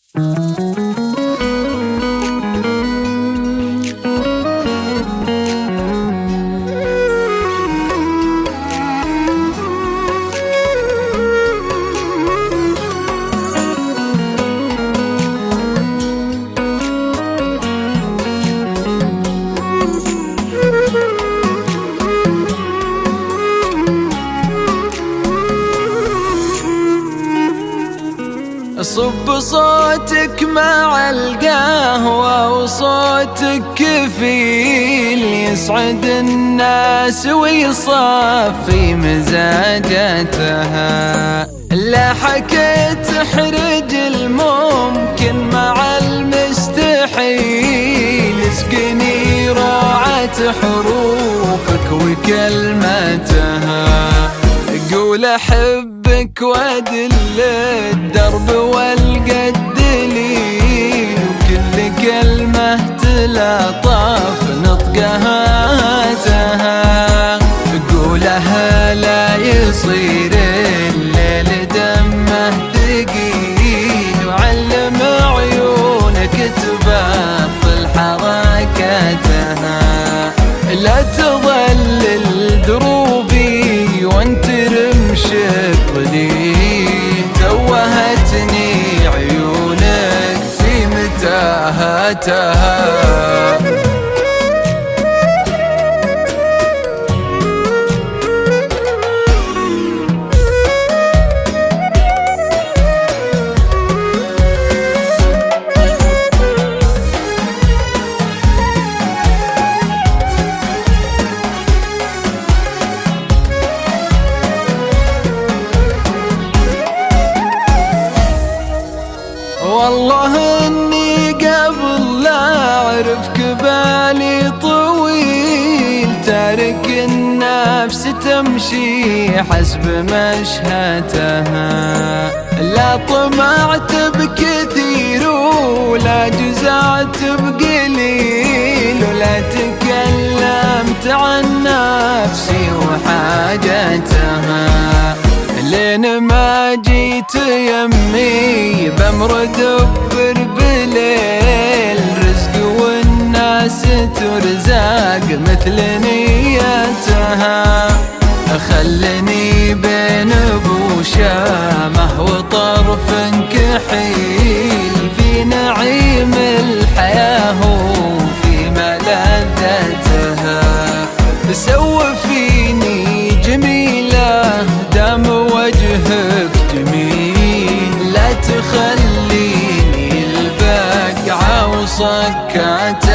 صب صوتك مع القهوة وصوتك كفيل يسعد الناس ويصفي مزاجاتها. لا حكيت تحرج الممكن مع المستحيل، اسقني روعة حروفك وكلماتها. قول أحبك وادل الدرب والقى الدليل، وكل كلمة تلاطف نطقها تها. قولها لا يصير الليل دمه ثقيل، وعلم عيونك تبطل حركاتها. لا تظلل دروبي وانت رمشك ظليل، توهتني عيونك في متاهاتها. والله اني قبل لا اعرفك بالي طويل، تارك النفس تمشي حسب مشهاتها. لا طمعت بكثير ولا جزعت بقليل، ولا تكلمت عن نفسي وحاجاتها. لين ما جيت يمي بمر دبر بليل، رزق والناس ترزاق مثل نياتها. خلني بين ابو شامه وطرف كحيل، في نعيم الحياة وفي ملذتها. سو فيني جميلة دام وجهك جميل، لا تخليني البقعة وصكات